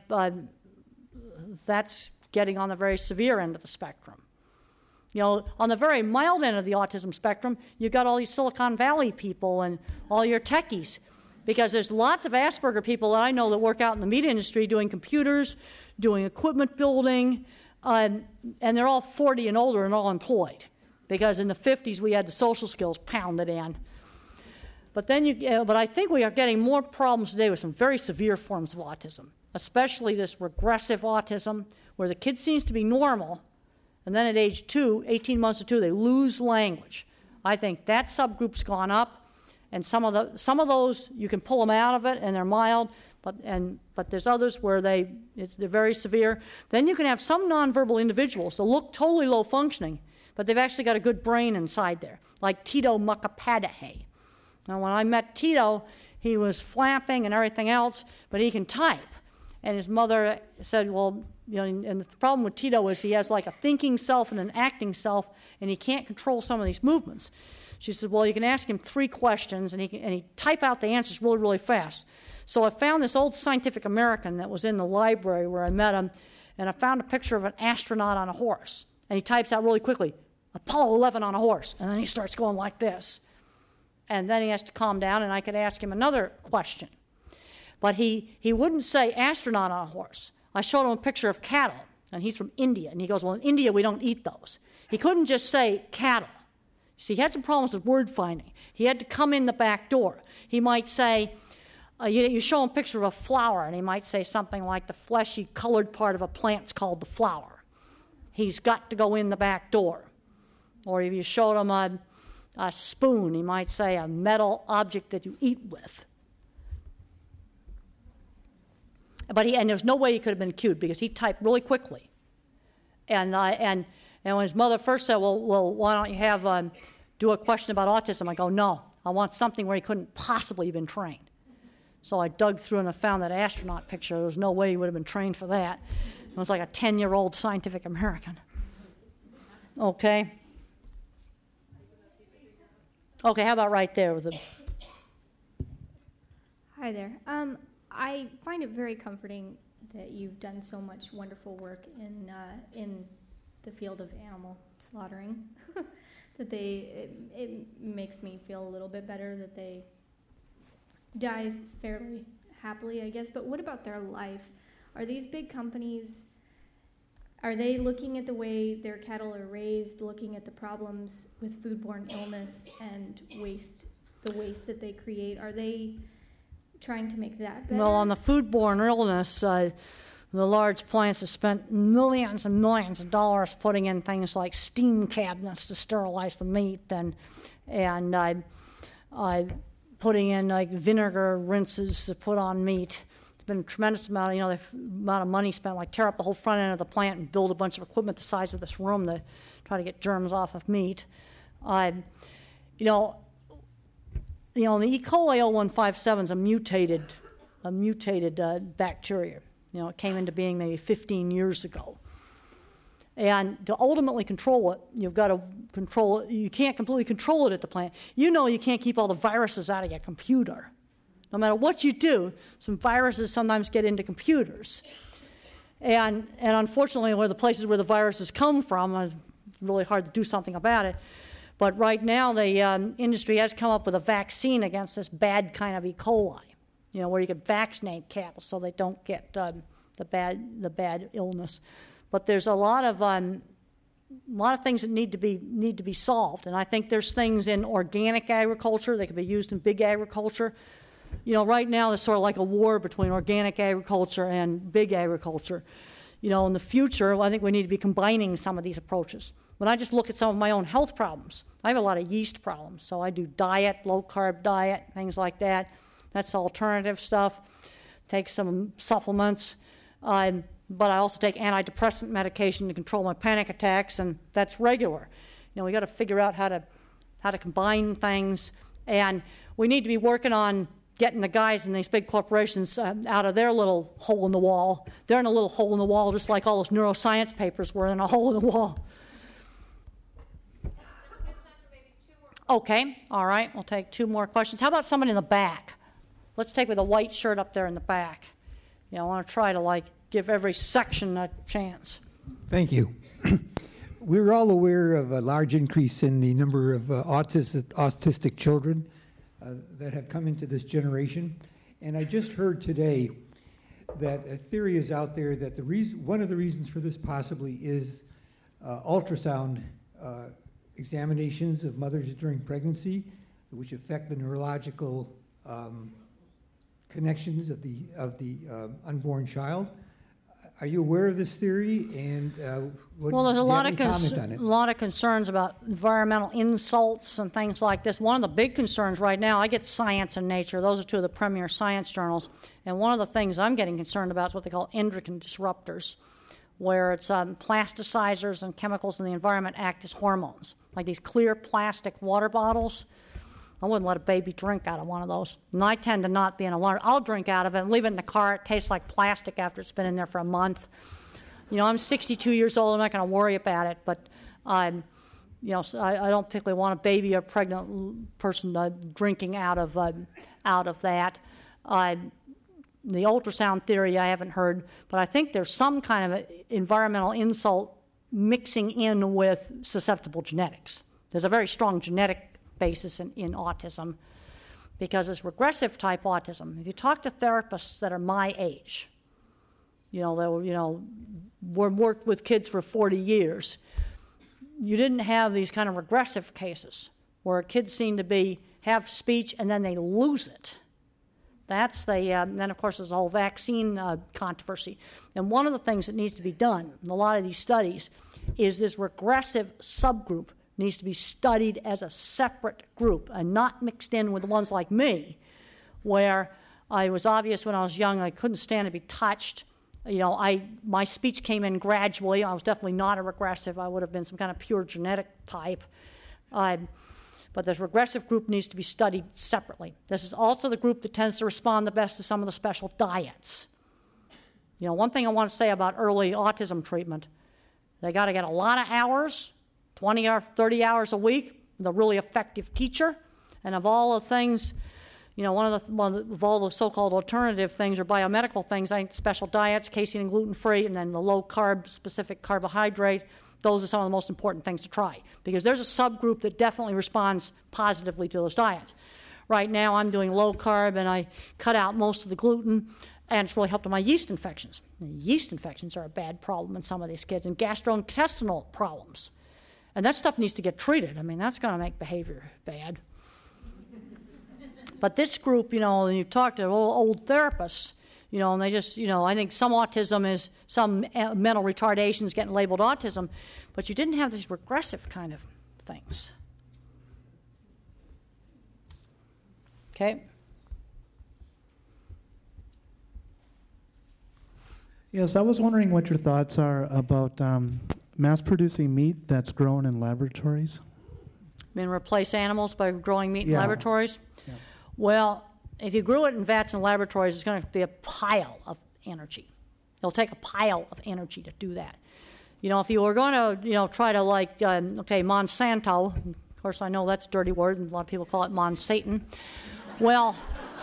that's getting on the very severe end of the spectrum. On the very mild end of the autism spectrum, you've got all these Silicon Valley people and all your techies, because there's lots of Asperger people that I know that work out in the meat industry doing computers, doing equipment building, and they're all 40 and older and all employed, because in the 50s we had the social skills pounded in. But I think we are getting more problems today with some very severe forms of autism, especially this regressive autism, where the kid seems to be normal, and then at age 2, 18 months to 2, they lose language. I think that subgroup's gone up, And some of those you can pull them out of it and they're mild, but there's others where they're very severe. Then you can have some nonverbal individuals that look totally low functioning, but they've actually got a good brain inside there, like Tito Mukapadahe. Now, when I met Tito, he was flapping and everything else, but he can type. And his mother said, well, and the problem with Tito is he has like a thinking self and an acting self, and he can't control some of these movements. She said, well, you can ask him 3 questions, and he type out the answers really, really fast. So I found this old Scientific American that was in the library where I met him, and I found a picture of an astronaut on a horse. And he types out really quickly, Apollo 11 on a horse, and then he starts going like this. And then he has to calm down, and I could ask him another question. But he wouldn't say astronaut on a horse. I showed him a picture of cattle, and he's from India. And he goes, well, in India, we don't eat those. He couldn't just say cattle. See, he had some problems with word finding. He had to come in the back door. He might say, you show him a picture of a flower, and he might say something like the fleshy colored part of a plant's called the flower. He's got to go in the back door. Or if you showed him a spoon, he might say a metal object that you eat with. And there's no way he could have been cued because he typed really quickly. And when his mother first said, well, why don't you do a question about autism? I go, no, I want something where he couldn't possibly have been trained. So I dug through and I found that astronaut picture. There was no way he would have been trained for that. It was like a 10-year-old Scientific American. Okay. Okay, how about right there with the... Hi there. I find it very comforting that you've done so much wonderful work in the field of animal slaughtering. It makes me feel a little bit better that they die fairly happily, I guess. But what about their life? Are these big companies, are they looking at the way their cattle are raised, looking at the problems with foodborne illness and waste, the waste that they create? Are they trying to make that better? Well, on the foodborne illness, the large plants have spent millions and millions of dollars putting in things like steam cabinets to sterilize the meat and putting in like vinegar rinses to put on meat. It's been a tremendous amount, the amount of money spent, like tear up the whole front end of the plant and build a bunch of equipment the size of this room to try to get germs off of meat. The E. coli 0157 is a mutated bacteria. It came into being maybe 15 years ago. And to ultimately control it, you've got to control it. You can't completely control it at the plant. You can't keep all the viruses out of your computer. No matter what you do, some viruses sometimes get into computers. And unfortunately, where the places where the viruses come from, it's really hard to do something about it. But right now, the industry has come up with a vaccine against this bad kind of E. coli, where you can vaccinate cattle so they don't get the bad illness. But there's a lot of things that need to be solved, and I think there's things in organic agriculture that can be used in big agriculture. Right now there's sort of like a war between organic agriculture and big agriculture. In the future, I think we need to be combining some of these approaches. When I just look at some of my own health problems, I have a lot of yeast problems, so I do diet, low-carb diet, things like that. That's alternative stuff. Take some supplements. But I also take antidepressant medication to control my panic attacks, and that's regular. We got to figure out how to combine things, and we need to be working on getting the guys in these big corporations out of their little hole in the wall. They're in a little hole in the wall, just like all those neuroscience papers were in a hole in the wall. Okay, all right, we'll take 2 more questions. How about someone in the back? Let's take with a white shirt up there in the back. I want to try to give every section a chance. Thank you. We're all aware of a large increase in the number of autistic children that have come into this generation. And I just heard today that a theory is out there that one of the reasons for this possibly is ultrasound examinations of mothers during pregnancy, which affect the neurological connections of the unborn child. Are you aware of this theory? And well, there's a lot of comment on it? a lot of concerns about environmental insults and things like this. One of the big concerns right now, I get Science and Nature. Those are two of the premier science journals. And one of the things I'm getting concerned about is what they call endocrine disruptors, where it's plasticizers and chemicals in the environment act as hormones, like these clear plastic water bottles. I wouldn't let a baby drink out of one of those. And I tend to not be an alarm. I'll drink out of it and leave it in the car. It tastes like plastic after it's been in there for a month. You know, I'm 62 years old. I'm not going to worry about it. But, you know, I don't particularly want a baby or pregnant person drinking out of that. The ultrasound theory I haven't heard, but I think there's some kind of environmental insult mixing in with susceptible genetics. There's a very strong genetic basis in autism, because it's regressive type autism. If you talk to therapists that are my age, worked with kids for 40 years, you didn't have these kind of regressive cases where kids seem to have speech and then they lose it. That's then of course there's the whole vaccine controversy. And one of the things that needs to be done in a lot of these studies is this regressive subgroup needs to be studied as a separate group and not mixed in with the ones like me, where I was obvious when I was young I couldn't stand to be touched. You know, my speech came in gradually. I was definitely not a regressive. I would have been some kind of pure genetic type. But this regressive group needs to be studied separately. This is also the group that tends to respond the best to some of the special diets. You know, one thing I want to say about early autism treatment, they got to get a lot of hours, 20 or 30 hours a week, with a really effective teacher. And of all the things, you know, of all the so-called alternative things or biomedical things, I think special diets, casein and gluten-free, and then the low-carb specific carbohydrate, those are some of the most important things to try, because there's a subgroup that definitely responds positively to those diets. Right now I'm doing low-carb, and I cut out most of the gluten, and it's really helped with my yeast infections. And yeast infections are a bad problem in some of these kids, and gastrointestinal problems. And that stuff needs to get treated. I mean, that's going to make behavior bad. But this group, you know, you talk to old therapists, you know, and they just, you know, I think some autism is, some mental retardation is getting labeled autism, but you didn't have these regressive kind of things. Okay? Yes, I was wondering what your thoughts are about mass-producing meat that's grown in laboratories. I mean, replace animals by growing meat in laboratories? Yeah. Well, if you grew it in vats in laboratories, it's going to be a pile of energy. It'll take a pile of energy to do that. You know, if you were going to, you know, try to Monsanto, of course I know that's a dirty word, and a lot of people call it Monsatan. Well,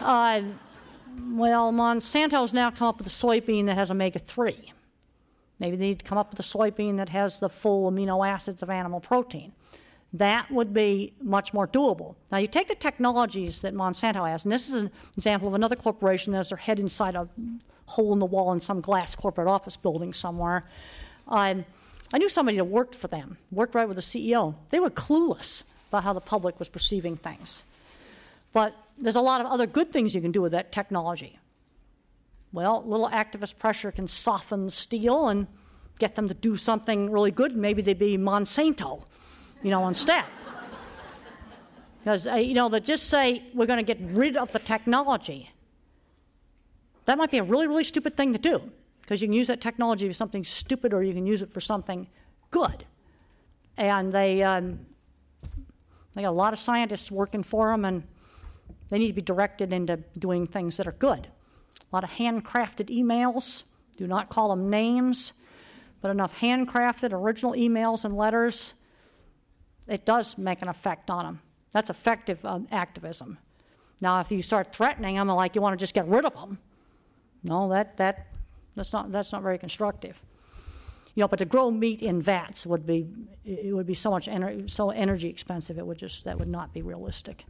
Monsanto's now come up with a soybean that has omega-3. Maybe they need to come up with a soybean that has the full amino acids of animal protein. That would be much more doable. Now, you take the technologies that Monsanto has, and this is an example of another corporation that has their head inside a hole in the wall in some glass corporate office building somewhere. I knew somebody that worked for them, worked right with the CEO. They were clueless about how the public was perceiving things. But there's a lot of other good things you can do with that technology. Well, little activist pressure can soften the steel and get them to do something really good. Maybe they'd be Monsanto, you know, instead. Because, you know, they just say we're going to get rid of the technology. That might be a really, really stupid thing to do, because you can use that technology for something stupid or you can use it for something good. And they got a lot of scientists working for them, and they need to be directed into doing things that are good. A lot of handcrafted emails. Do not call them names, but enough handcrafted original emails and letters. It does make an effect on them. That's effective activism. Now, if you start threatening them, like you want to just get rid of them, no, that's not very constructive. You know, but to grow meat in vats would be so much so energy expensive. That would not be realistic.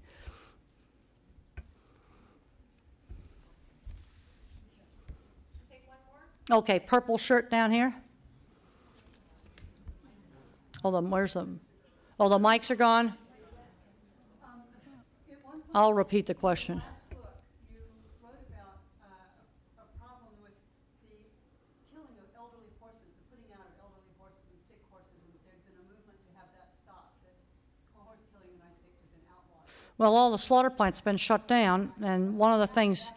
Okay, purple shirt down here. Hold on, where's them? Oh, the mics are gone? I'll repeat the question. You wrote about a problem with the killing of Well, all the slaughter plants have been shut down, and one of the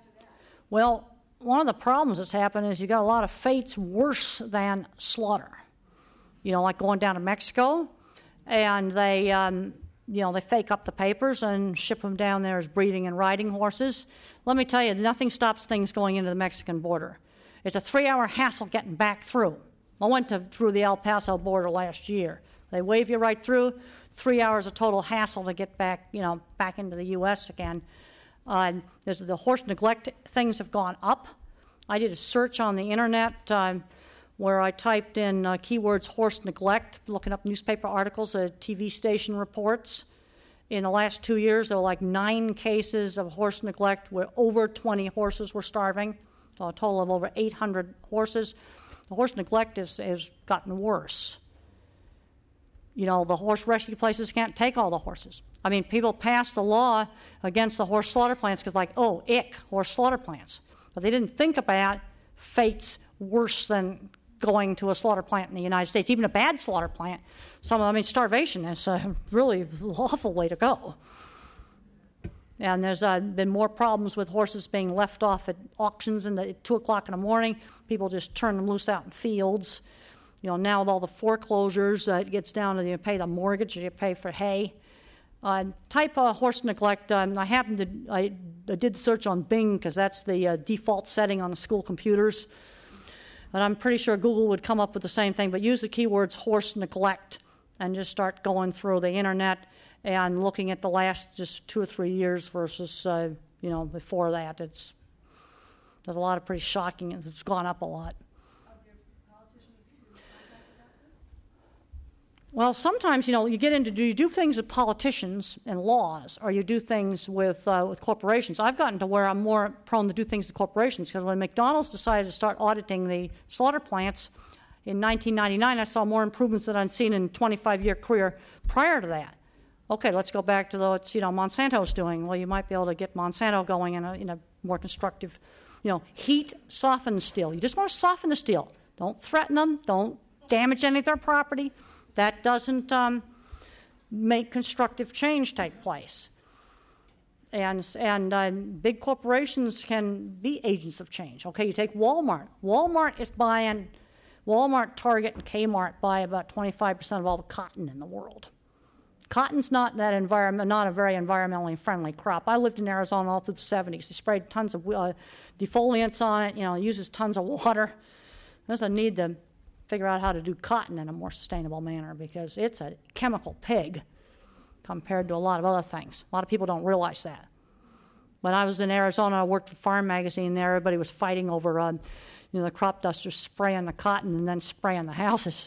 problems that's happened is you got a lot of fates worse than slaughter. Like going down to Mexico, and they fake up the papers and ship them down there as breeding and riding horses. Let me tell you, nothing stops things going into the Mexican border. It's a 3-hour hassle getting back through. I went through the El Paso border last year. They wave you right through. 3 hours of total hassle to get back into the U.S. again. The horse neglect things have gone up. I did a search on the internet where I typed in keywords horse neglect, looking up newspaper articles, TV station reports. In the last 2 years, there were like 9 cases of horse neglect where over 20 horses were starving, so a total of over 800 horses. The horse neglect has gotten worse. The horse rescue places can't take all the horses. I mean, people pass the law against the horse slaughter plants because ick, horse slaughter plants. But they didn't think about fates worse than going to a slaughter plant in the United States, even a bad slaughter plant. Starvation is a really awful way to go. And there's been more problems with horses being left off at auctions at 2 o'clock in the morning. People just turn them loose out in fields. Now with all the foreclosures, it gets down to you pay the mortgage or you pay for hay. Type horse neglect. I did the search on Bing because that's the default setting on the school computers. And I'm pretty sure Google would come up with the same thing, but use the keywords horse neglect and just start going through the internet and looking at the last just 2 or 3 years versus, before that. There's a lot of pretty shocking, it's gone up a lot. Well, sometimes, you get into, do you do things with politicians and laws, or you do things with corporations? I've gotten to where I'm more prone to do things with corporations, because when McDonald's decided to start auditing the slaughter plants in 1999, I saw more improvements than I'd seen in a 25-year career prior to that. Okay, let's go back to what Monsanto's doing. Well, you might be able to get Monsanto going in a more constructive, heat softens steel. You just want to soften the steel. Don't threaten them. Don't damage any of their property. That doesn't make constructive change take place. And big corporations can be agents of change. Okay, you take Walmart. Walmart, Target, and Kmart buy about 25% of all the cotton in the world. Cotton's not a very environmentally friendly crop. I lived in Arizona all through the 70s. They sprayed tons of defoliants on it. It uses tons of water. There's a need to figure out how to do cotton in a more sustainable manner because it's a chemical pig compared to a lot of other things. A lot of people don't realize that. When I was in Arizona, I worked for Farm Magazine there. Everybody was fighting over the crop dusters spraying the cotton and then spraying the houses.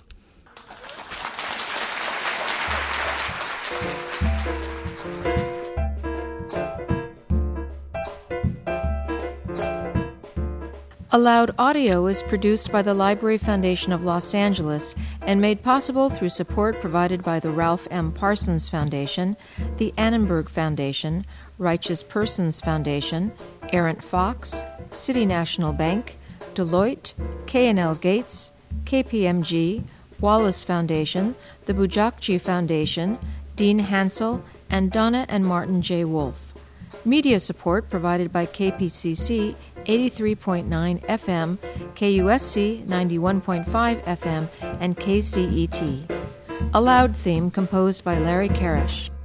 Allowed Audio is produced by the Library Foundation of Los Angeles and made possible through support provided by the Ralph M. Parsons Foundation, the Annenberg Foundation, Righteous Persons Foundation, Errant Fox, City National Bank, Deloitte, K&L Gates, KPMG, Wallace Foundation, the Bujakji Foundation, Dean Hansel, and Donna and Martin J. Wolfe. Media support provided by KPCC 83.9 FM, KUSC 91.5 FM, and KCET. A Loud theme composed by Larry Karash.